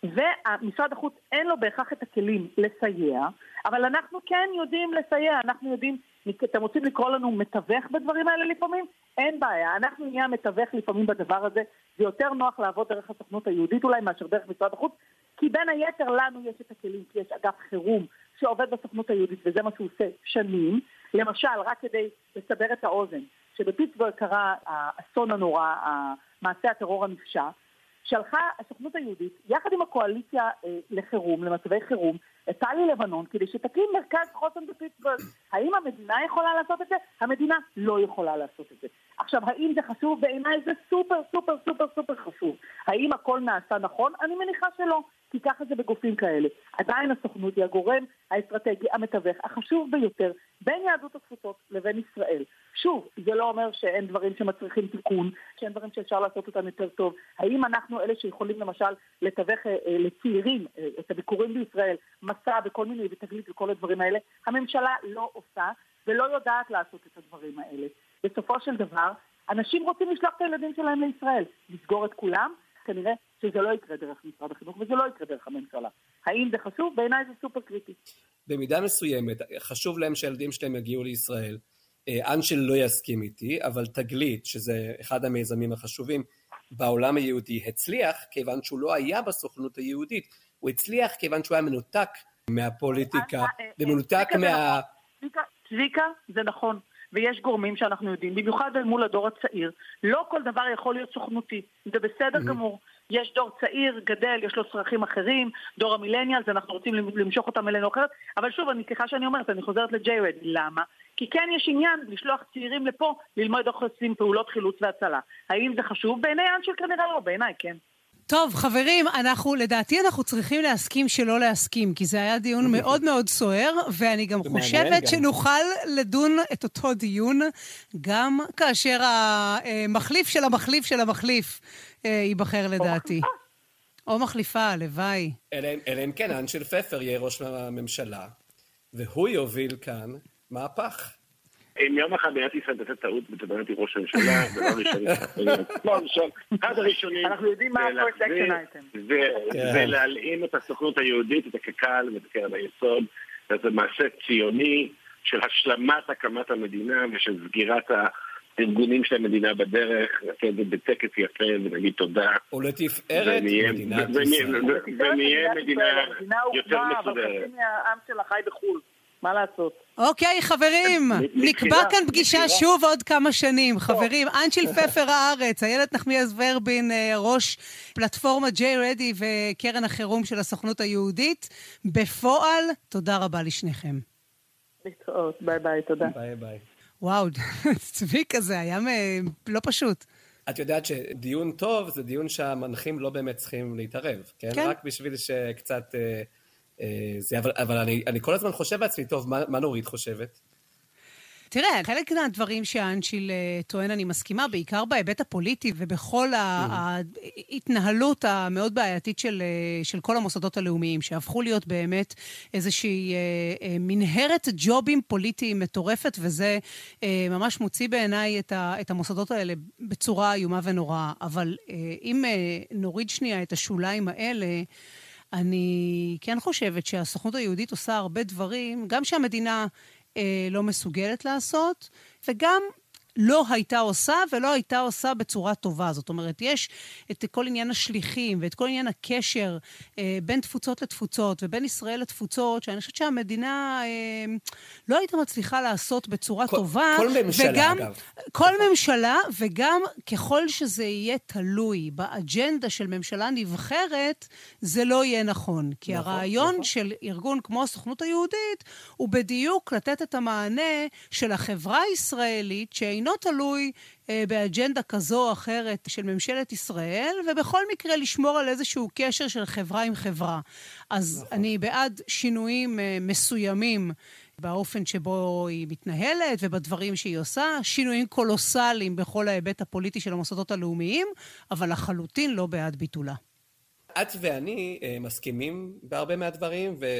ומשרד החוץ אין לו בהכרח את הכלים לסייע, אבל אנחנו כן יודעים לסייע, אנחנו יודעים, אתם רוצים לקרוא לנו מתווך בדברים האלה לפעמים? אין בעיה, אנחנו נהיה מתווך לפעמים בדבר הזה, זה יותר נוח לעבוד דרך הסוכנות היהודית אולי מאשר דרך משרד החוץ, כי בין היתר לנו יש את הכלים, כי יש אגף חירום שעובד בסוכנות היהודית, וזה מה שהוא עושה שנים, למשל, רק כדי לסבר את האוזן, שבפיטסבורג קרה האסון הנורא, מעשה הטרור הנפשע, שלחה הסוכנות היהודית, יחד עם הקואליציה אה, לחירום, למצבי חירום, את טלי לבנון, כדי שתקים מרכז חוסן בפיטסבורג. האם המדינה יכולה לעשות את זה? המדינה לא יכולה לעשות את זה. עכשיו, האם זה חשוב? בעיניי זה סופר, סופר, סופר, סופר חשוב. האם הכל נעשה נכון? אני מניחה שלא, כי ככה זה בגופים כאלה. עדיין הסוכנות היא הגורם האסטרטגי, המתווך, החשוב ביותר, בין יהדות התפוצות לבין ישראל. שוב, זה לא אומר שאין דברים שמצריכים תיקון, שאין דברים שאפשר לעשות אותם יותר טוב. האם אנחנו אלה שיכולים למשל לתווך אה, אה, לצעירים אה, את הביקורים בישראל, מסע בכל מיני ותגלית וכל הדברים האלה? הממשלה לא עושה ולא יודעת לעשות את הדברים האלה. בסופו של דבר, אנשים רוצים לשלוח את הילדים שלהם לישראל. לסגור את כולם, כנראה שזה לא יקרה דרך משרד החינוך וזה לא יקרה דרך הממשלה. האם זה חשוב? בעיניי זה סופר קריטי. במידה מסוימת, חשוב להם שהילדים שלהם יגיעו לישראל. אנשל לא יסכים איתי, אבל תגלית, שזה אחד המיזמים החשובים בעולם היהודי, הצליח כיוון שהוא לא היה בסוכנות היהודית. הוא הצליח כיוון שהוא היה מנותק מהפוליטיקה, ומנותק מה... צביקה, זה נכון. ויש גורמים שאנחנו יודעים, במיוחד מול הדור הצעיר, לא כל דבר יכול להיות סוכנותי. זה בסדר גמור. יש דור צעיר, גדל, יש לו צרכים אחרים, דור המילניאלס, אנחנו רוצים למשוך אותם אלינו אחרת, אבל שוב, אני ככה שאני אומרת, אני חוזרת לג'יי רדי. למה? כי כן יש עניין לשלוח צעירים לפה, ללמוד איך עושים פעולות חילוץ והצלה. האם זה חשוב? בעיני אנשל כנראה לא, בעיניי כן. טוב, חברים, אנחנו, לדעתי אנחנו צריכים להסכים שלא להסכים, כי זה היה דיון מאוד מאוד סוער, ואני גם חושבת שנוכל לדון את אותו דיון, גם כאשר המחליף של המחליף של המחליף ייבחר לדעתי. או מחליפה, לוואי. אלא אם כן, אנשל פפר יהיה ראש הממשלה, והוא יוביל כאן מהפך. אם יום אחד מדינת ישראל תעשה טעות ותדעתי ראש הממשלה, זה לא ראשון. לא ראשון. אחד הראשונים. אנחנו יודעים מה ה-first action item. ולהלאים את הסוכנות היהודית, את הקק"ל ואת קרן היסוד. זה מעשה ציוני של השלמת הקמת המדינה ושל סגירת הארגונים של המדינה בדרך, נעשה את זה בטקס יפה ונגיד תודה. ולתפארת מדינת ישראל. ונהיה מדינה יותר מסודרת. אבל חצי מהעם שלה חי בחו"ל. מה לעשות? אוקיי, חברים, נקבע כאן פגישה שוב עוד כמה שנים. חברים, אנשל פפר הארץ, איילת נחמיאס ורבין, ראש פלטפורמה ג'יי רדי וקרן החירום של הסוכנות היהודית. בפועל, תודה רבה לשניכם. להתראות, ביי ביי, תודה. ביי ביי. וואו, צביקה, זה היה לא פשוט. את יודעת שדיון טוב זה דיון שהמנחים לא באמת צריכים להתערב, כן? כן. רק בשביל שקצת... זה, אבל, אבל אני, אני כל הזמן חושב בעצמי, טוב, מה, מה נורית חושבת? תראה, חלק מהדברים שהאנשיל טוען אני מסכימה, בעיקר בהיבט הפוליטי ובכל ההתנהלות המאוד בעייתית של, של כל המוסדות הלאומיים, שהפכו להיות באמת איזושהי מנהרת ג'ובים פוליטיים מטורפת, וזה ממש מוציא בעיניי את, ה, את המוסדות האלה בצורה איומה ונוראה. אבל אם נוריד שנייה את השוליים האלה, אני כן חושבת שהסוכנות היהודית עושה הרבה דברים, גם שהמדינה אה, לא מסוגלת לעשות, וגם לא הייתה עושה ולא הייתה עושה בצורה טובה. זאת אומרת, יש את כל עניין השליחים ואת כל עניין הקשר אה, בין תפוצות לתפוצות ובין ישראל לתפוצות, שאני חושבת שהמדינה אה, לא הייתה מצליחה לעשות בצורה כל, טובה. כל ממשלה, וגם, אגב. כל ממשלה, וגם ככל שזה יהיה תלוי באג'נדה של ממשלה נבחרת, זה לא יהיה נכון. כי נכון, הרעיון נכון. של ארגון כמו הסוכנות היהודית, הוא בדיוק לתת את המענה של החברה הישראלית, שאינו אינו תלוי אה, באג'נדה כזו או אחרת של ממשלת ישראל, ובכל מקרה לשמור על איזשהו קשר של חברה עם חברה. אז נכון. אני בעד שינויים אה, מסוימים באופן שבו היא מתנהלת ובדברים שהיא עושה, שינויים קולוסליים בכל ההיבט הפוליטי של המוסדות הלאומיים, אבל לחלוטין לא בעד ביטולה. את ואני אה, מסכימים בהרבה מהדברים, ו...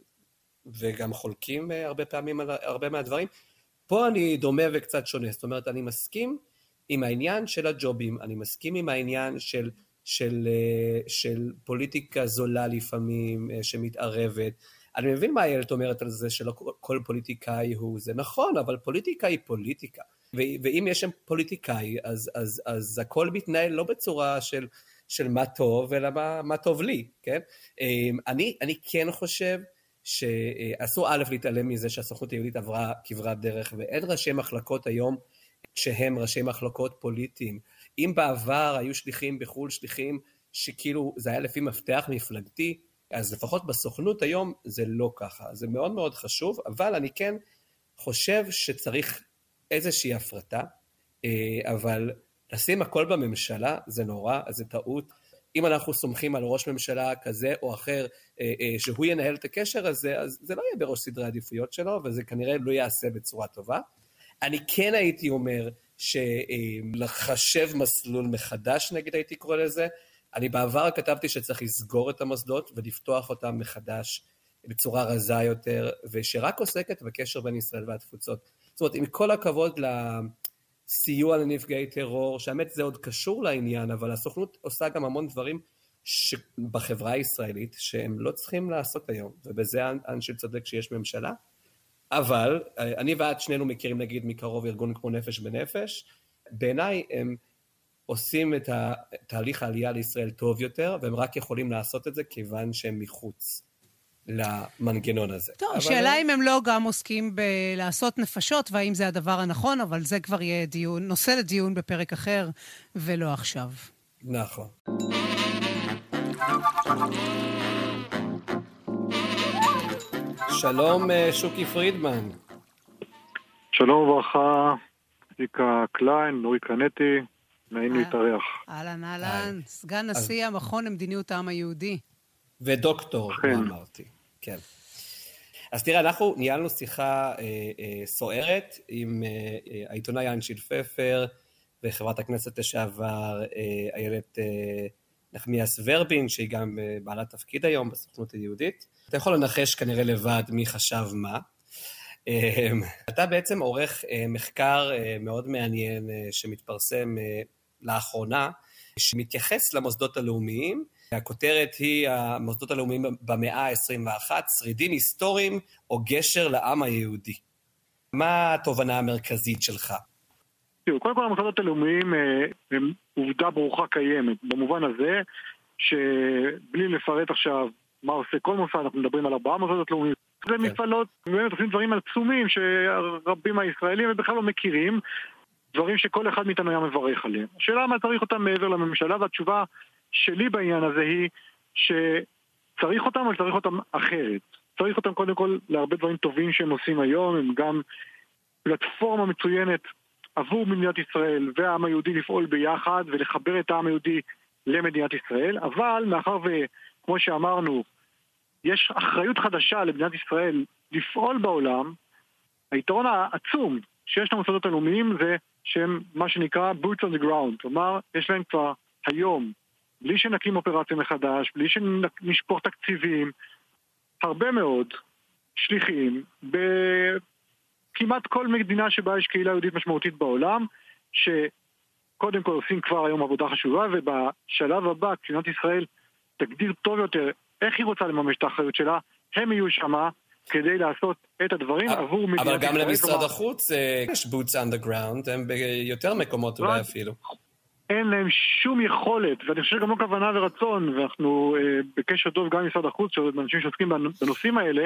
וגם חולקים הרבה פעמים על הרבה מהדברים. פה אני דומה וקצת שונה, זאת אומרת, אני מסכים עם העניין של הג'ובים, אני מסכים עם העניין של, של, של פוליטיקה זולה לפעמים, שמתערבת. אני מבין מה איילת אומרת על זה, שלא כל פוליטיקאי הוא זה נכון, אבל פוליטיקה היא פוליטיקה. ואם יש שם פוליטיקאי, אז, אז, אז הכל מתנהל לא בצורה של, של מה טוב, אלא מה, מה טוב לי, כן? אני, אני כן חושב, שאסור א' להתעלם מזה שהסוכנות היהודית עברה כברת דרך, ואין ראשי מחלקות היום שהם ראשי מחלקות פוליטיים. אם בעבר היו שליחים בחול, שליחים שכאילו זה היה לפי מפתח מפלגתי, אז לפחות בסוכנות היום זה לא ככה. זה מאוד מאוד חשוב, אבל אני כן חושב שצריך איזושהי הפרטה, אבל לשים הכל בממשלה זה נורא, זה טעות. אם אנחנו סומכים על ראש ממשלה כזה או אחר, שהוא ינהל את הקשר הזה, אז זה לא יהיה בראש סדרי העדיפויות שלו, וזה כנראה לא יעשה בצורה טובה. אני כן הייתי אומר שלחשב מסלול מחדש, נגיד הייתי קורא לזה, אני בעבר כתבתי שצריך לסגור את המוסדות ולפתוח אותם מחדש בצורה רזה יותר, ושרק עוסקת בקשר בין ישראל והתפוצות. זאת אומרת, עם כל הכבוד ל... סיוע לנפגעי טרור, שהאמת זה עוד קשור לעניין, אבל הסוכנות עושה גם המון דברים בחברה הישראלית, שהם לא צריכים לעשות היום, ובזה אנשי צודק שיש ממשלה, אבל אני ואת שנינו מכירים נגיד מקרוב ארגון כמו נפש בנפש, בעיניי הם עושים את תהליך העלייה לישראל טוב יותר, והם רק יכולים לעשות את זה כיוון שהם מחוץ למנגנון הזה. טוב, אבל... שאלה אם הם לא גם עוסקים בלעשות נפשות, והאם זה הדבר הנכון, אבל זה כבר יהיה דיון, נושא לדיון בפרק אחר, ולא עכשיו. נכון. שלום, שוקי פרידמן. שלום וברכה, איקה קליין, נורי קנטי, נעים להתארח. אהלן, אהלן, סגן נשיא המכון למדיניות העם היהודי. ודוקטור, מה אמרתי. כן. אז תראה, אנחנו ניהלנו שיחה אה, אה, סוערת עם אה, העיתונאי אנשיל פפר וחברת הכנסת לשעבר אה, איילת אה, נחמיאס ורבין, שהיא גם אה, בעלת תפקיד היום בסוכנות היהודית. אתה יכול לנחש כנראה לבד מי חשב מה. אה, אתה בעצם עורך אה, מחקר אה, מאוד מעניין אה, שמתפרסם אה, לאחרונה, שמתייחס למוסדות הלאומיים, הכותרת היא המוסדות הלאומיים במאה ה-עשרים ואחת, שרידים היסטוריים או גשר לעם היהודי. מה התובנה המרכזית שלך? קודם כל המוסדות הלאומיים הם עובדה ברוכה קיימת, במובן הזה שבלי לפרט עכשיו מה עושה כל מוסד, אנחנו מדברים על ארבעה מוסדות לאומיים, זה כן. מפעלות, באמת עושים דברים עצומים שרבים מהישראלים בכלל לא מכירים, דברים שכל אחד מאיתנו היה מברך עליהם. השאלה מה צריך אותם מעבר לממשלה, והתשובה שלי בעניין הזה היא שצריך אותם או צריך אותם אחרת. צריך אותם קודם כל להרבה דברים טובים שהם עושים היום, הם גם פלטפורמה מצוינת עבור מדינת ישראל והעם היהודי לפעול ביחד ולחבר את העם היהודי למדינת ישראל, אבל מאחר וכמו שאמרנו, יש אחריות חדשה למדינת ישראל לפעול בעולם, היתרון העצום שיש למוסדות הלאומיים זה שהם מה שנקרא boots on the ground, כלומר יש להם כבר היום, בלי שנקים אופרציה מחדש, בלי שנשפוך תקציבים, הרבה מאוד שליחים בכמעט כל מדינה שבה יש קהילה יהודית משמעותית בעולם, שקודם כל עושים כבר היום עבודה חשובה, ובשלב הבא, כשמדינת ישראל תגדיר טוב יותר איך היא רוצה לממש את האחריות שלה, הם יהיו שמה כדי לעשות את הדברים עבור מדינת ישראל. אבל גם למשרד החוץ יש boots on the ground, הם ביותר מקומות אולי אפילו. אין להם שום יכולת, ואני חושב גם לא כוונה ורצון, ואנחנו אה, בקשר טוב גם עם משרד החוץ, שאנשים שעוסקים בנושאים האלה,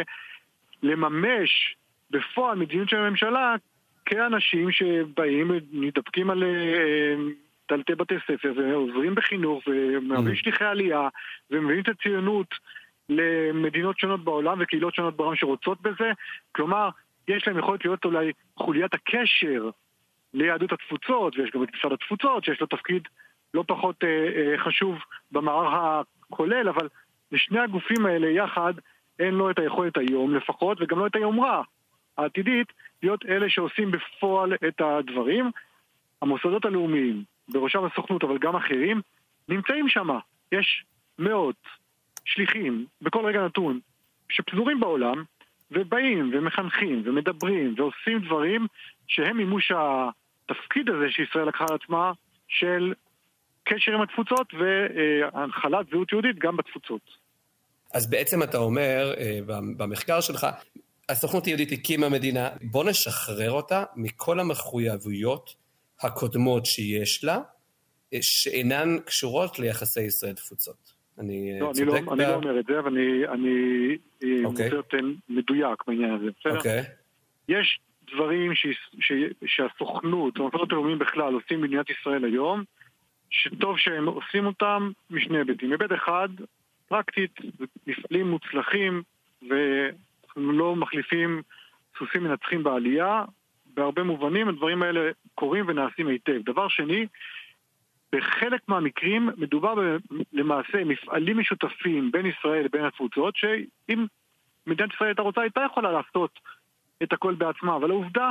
לממש בפועל מדיניות של הממשלה, כאנשים שבאים, מתדפקים על אה, דלתי בתי ספר, ועוזרים בחינוך, ומעבים שליחי עלייה, ומביאים את הציונות למדינות שונות בעולם, וקהילות שונות בעולם שרוצות בזה, כלומר, יש להם יכולת להיות אולי חוליית הקשר, ליהדות התפוצות, ויש גם את משרד התפוצות, שיש לו תפקיד לא פחות אה, אה, חשוב במערך הכולל, אבל לשני הגופים האלה יחד אין לו את היכולת היום לפחות, וגם לא את היומרה העתידית, להיות אלה שעושים בפועל את הדברים. המוסדות הלאומיים, בראשם הסוכנות, אבל גם אחרים, נמצאים שם. יש מאות שליחים בכל רגע נתון שפזורים בעולם, ובאים ומחנכים ומדברים ועושים דברים שהם מימוש התפקיד הזה שישראל לקחה על עצמה של קשר עם התפוצות והנחלת זהות יהודית גם בתפוצות. אז בעצם אתה אומר, במחקר שלך, הסוכנות היהודית הקימה מדינה, בוא נשחרר אותה מכל המחויבויות הקודמות שיש לה, שאינן קשורות ליחסי ישראל תפוצות. אני לא, צודק? אני לא, אני לא אומר את זה, אבל אני, אני okay. מוצא יותר מדויק בעניין הזה. בסדר? Okay. יש דברים ש, ש, שהסוכנות, המוסדות הלאומיים בכלל, עושים במדינת ישראל היום, שטוב שהם עושים אותם משני היבטים. היבט אחד, פרקטית, מפעלים מוצלחים, ואנחנו לא מחליפים סוסים מנצחים בעלייה, בהרבה מובנים הדברים האלה קורים ונעשים היטב. דבר שני, בחלק מהמקרים מדובר למעשה מפעלים משותפים בין ישראל לבין התפוצות, שאם מדינת ישראל הייתה רוצה, הייתה יכולה לעשות את הכל בעצמה, אבל העובדה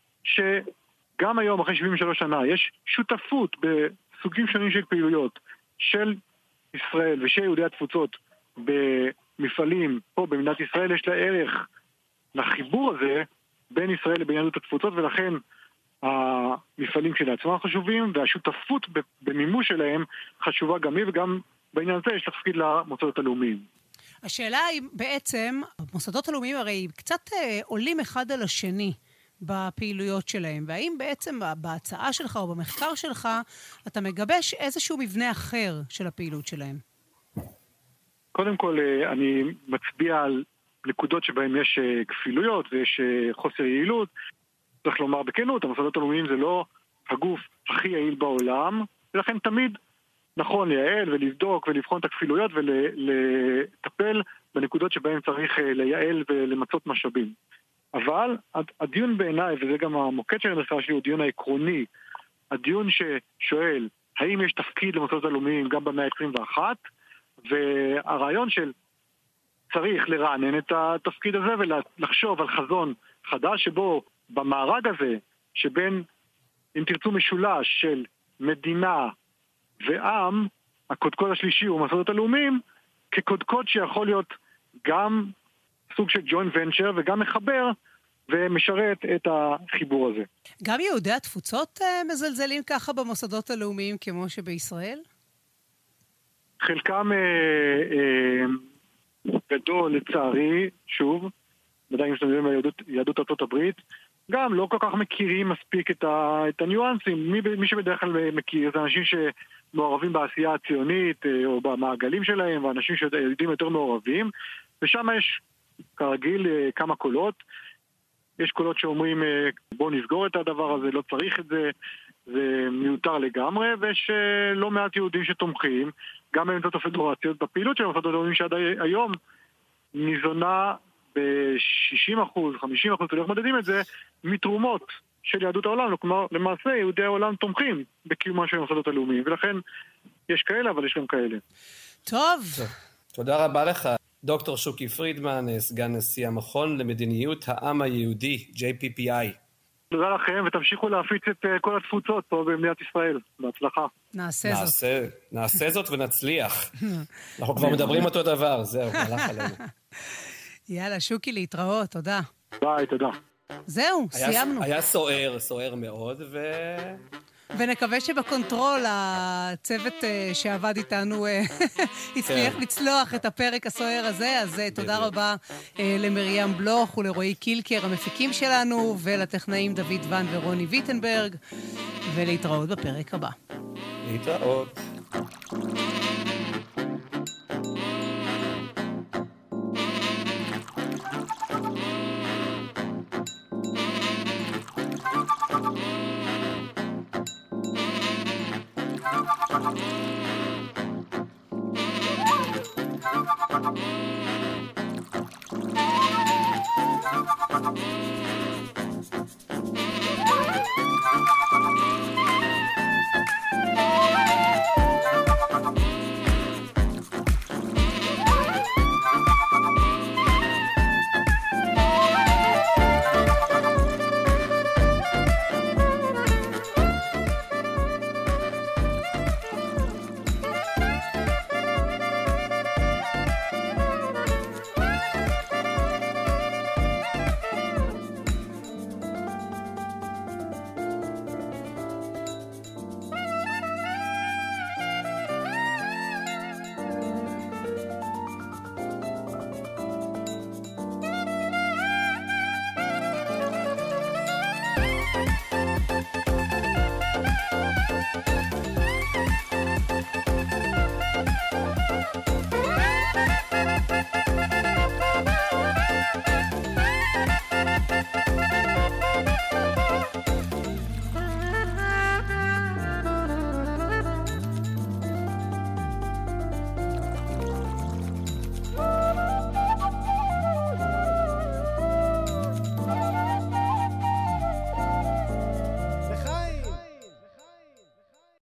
שגם היום, אחרי שבעים ושלוש שנה, יש שותפות בסוגים שונים של פעילויות של ישראל ושל יהודי התפוצות במפעלים פה במדינת ישראל, יש לה ערך לחיבור הזה בין ישראל לבין יהדות התפוצות, ולכן המפעלים שלעצמם חשובים, והשותפות במימוש שלהם חשובה גם היא, וגם בעניין הזה יש תפקיד למוסדות הלאומיים. השאלה היא בעצם, המוסדות הלאומיים הרי קצת עולים אחד על השני בפעילויות שלהם, והאם בעצם בהצעה שלך או במחקר שלך אתה מגבש איזשהו מבנה אחר של הפעילות שלהם? קודם כל אני מצביע על נקודות שבהן יש כפילויות ויש חוסר יעילות. צריך לומר בכנות, המוסדות הלאומיים זה לא הגוף הכי יעיל בעולם, ולכן תמיד נכון לייעל ולבדוק ולבחון את הכפילויות ולטפל בנקודות שבהן צריך לייעל ולמצות משאבים. אבל הדיון בעיניי, וזה גם המוקד של המחקר שלי, הוא דיון העקרוני, הדיון ששואל האם יש תפקיד למוסדות הלאומיים גם במאה ה-עשרים ואחת, והרעיון של צריך לרענן את התפקיד הזה ולחשוב על חזון חדש שבו במארג הזה, שבין, אם תרצו, משולש של מדינה ועם, הקודקוד השלישי הוא המוסדות הלאומיים, כקודקוד שיכול להיות גם סוג של ג'וינט ונצ'ר וגם מחבר ומשרת את החיבור הזה. גם יהודי התפוצות מזלזלים ככה במוסדות הלאומיים כמו שבישראל? חלקם אה, אה, גדול לצערי, שוב, ודאי אם שתמידים ביהדות יהדות ארצות הברית, גם לא כל כך מכירים מספיק את, ה, את הניואנסים. מי, מי שבדרך כלל מכיר זה אנשים שמעורבים בעשייה הציונית או במעגלים שלהם, ואנשים שיודעים יותר מעורבים, ושם יש כרגיל כמה קולות. יש קולות שאומרים בוא נסגור את הדבר הזה, לא צריך את זה, זה מיותר לגמרי, ויש לא מעט יהודים שתומכים, גם באמצעות הפדרציות, בפעילות של המוסדות הלאומיים שעד היום ניזונה ב-שישים אחוז, חמישים אחוז, ולא מודדים את זה, מתרומות של יהדות העולם. כלומר, למעשה, יהודי העולם תומכים בקיומה של המוסדות הלאומיים, ולכן יש כאלה, אבל יש גם כאלה. טוב. תודה רבה לך. דוקטור שוקי פרידמן, סגן נשיא המכון למדיניות העם היהודי, ג'יי פי פי איי. תודה לכם, ותמשיכו להפיץ את כל התפוצות פה במדינת ישראל. בהצלחה. נעשה זאת. נעשה, נעשה זאת ונצליח. אנחנו כבר מדברים אותו דבר, זהו, הלך עלינו. יאללה, שוקי, להתראות, תודה. ביי, תודה. זהו, היה, סיימנו. היה סוער, סוער מאוד, ו... ונקווה שבקונטרול הצוות שעבד איתנו הצליח לצלוח את הפרק הסוער הזה, אז תודה רבה למרים בלוך ולרועי קילקר, המפיקים שלנו, ולטכנאים דוד ון ורוני ויטנברג, ולהתראות בפרק הבא. להתראות.